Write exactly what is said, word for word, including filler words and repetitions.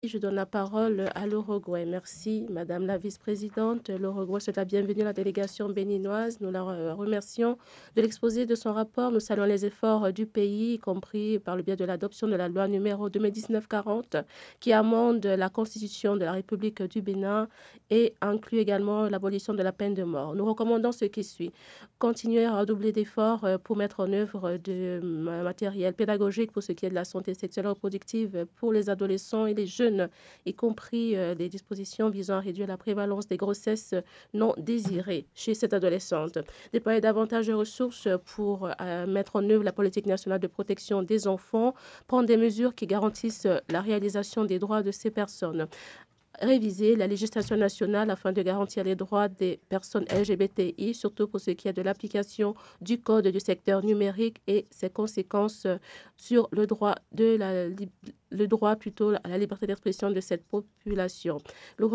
Je donne la parole à l'Uruguay. Merci, Madame la vice-présidente. L'Uruguay souhaite la bienvenue à la délégation béninoise. Nous la re- remercions de l'exposé de son rapport. Nous saluons les efforts euh, du pays, y compris par le biais de l'adoption de la loi numéro deux mille dix-neuf quarante, qui amende la constitution de la République du Bénin et inclut également l'abolition de la peine de mort. Nous recommandons ce qui suit. Continuer à redoubler d'efforts euh, pour mettre en œuvre de euh, matériel pédagogique pour ce qui est de la santé sexuelle et reproductive pour les adolescents et les jeunes, y compris euh, des dispositions visant à réduire la prévalence des grossesses non désirées chez cette adolescente. Déployer davantage de ressources pour euh, mettre en œuvre la politique nationale de protection des enfants, prendre des mesures qui garantissent la réalisation des droits de ces personnes, réviser la législation nationale afin de garantir les droits des personnes L G B T I, surtout pour ce qui est de l'application du code du secteur numérique et ses conséquences euh, sur le droit, de la, le droit plutôt à la liberté d'expression de cette population. Le